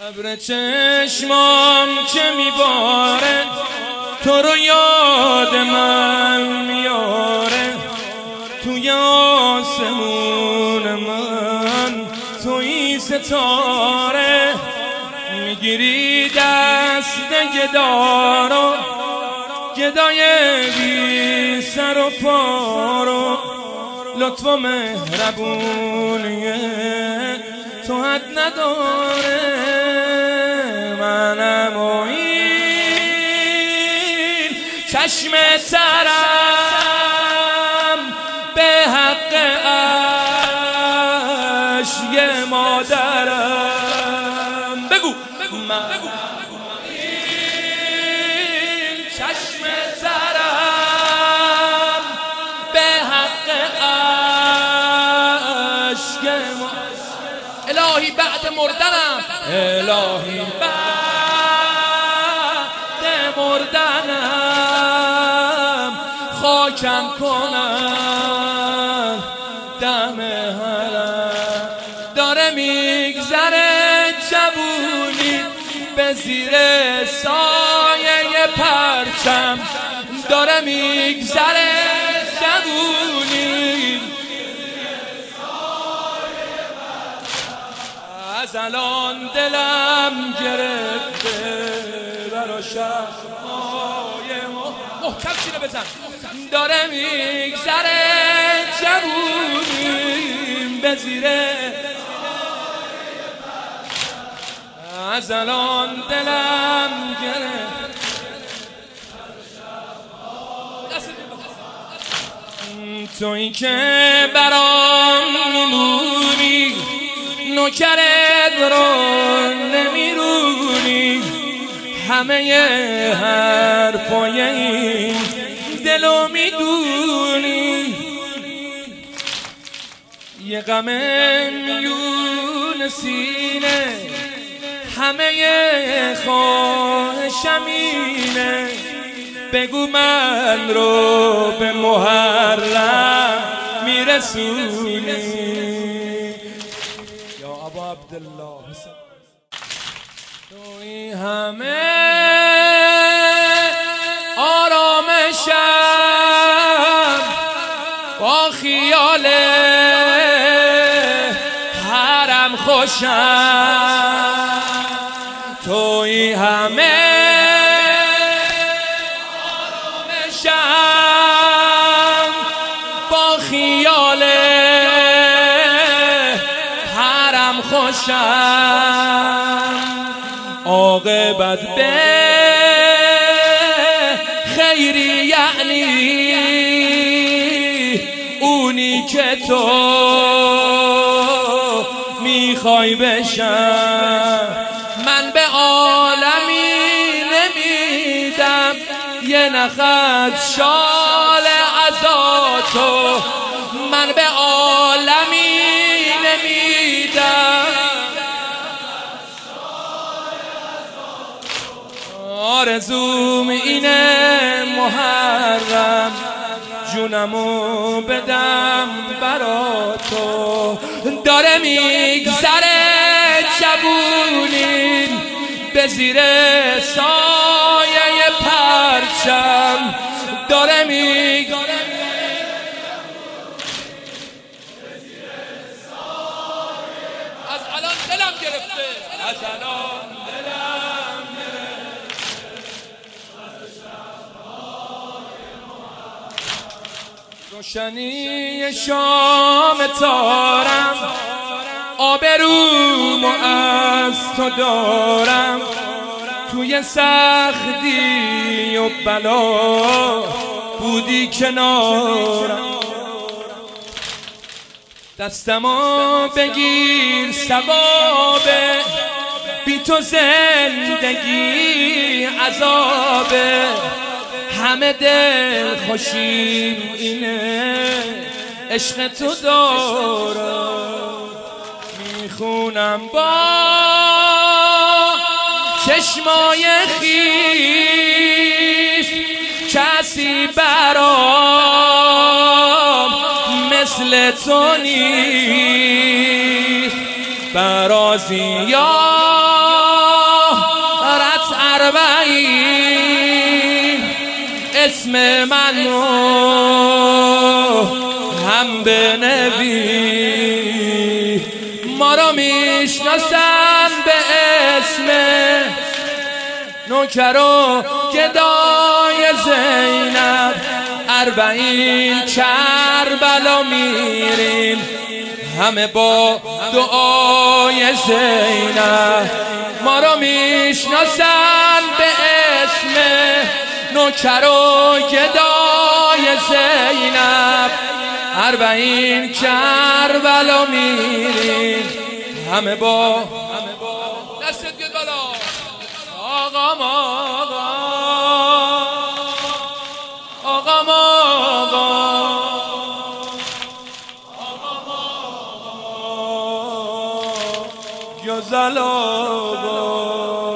ابر چشمام که میباره تو رو یاد من میاره، توی آسمون من توی ستاره، میگیری دست گدارو، گدای بی سر و پارو، لطف و مهربونیه تو حد نداره. منم و این چشم ترم به حق اشک مادرم. بگو من این چشم ترم به حق اشک مادرم. الهی بعد مردنم، الهی بعد مردنم خاکم کنم دم حرم. داره میگذره جوونی به زیر سایه پرچم، داره میگذره جوونی از الان دلم گرفته برا شهرهای محکم سینه بزن. داره میگذره جوونیم به زیره، از الان دلم گرفته. تویی که برام میمونی، نوکرت رو نمیرونی، همه حرفای این دلو میدونی. یه غم میون سینه، همه خواهشم اینه، بگو من رو به محرم میرسونی. ابا عبدالله توی همه آرامشم، با خیال حرم خوشم. توی همه آرامشم، با خیال خوشم. عاقبت به خیری یعنی اونی که تو میخوای بشم. من به عالمی نمیدم یه نخت شال عزاتو، من به عالمی نمیدم. آرزوم اینه محرم جونمو بدم برا تو. داره میگذره جوونی به زیر سایه پرچم، داره میگذره از الان دلم گرفته، از الان دلم گرفته. روشنی شام تارم، آبرومو از تو دارم، توی سختی و بلا بودی کنارم. دستمو بگیر ثوابه، بی تو زندگی عذابه، همه دل خوشیم اینه عشق تو دارم. میخونم با چشمای خیس، کسی برام مثل تو نیست. برازی یا اربعین اسم من رو هم بنویس. ما رو میشناسن به اسم نوکر و گدای زینب. اربعین کربلا میریم همه با دعای زینب. ما رو میشناسن به اسم نوکر و گدای زینب. اربعین کربلا میریم همه با دستت گد بالا. آقام آقام گزل آقا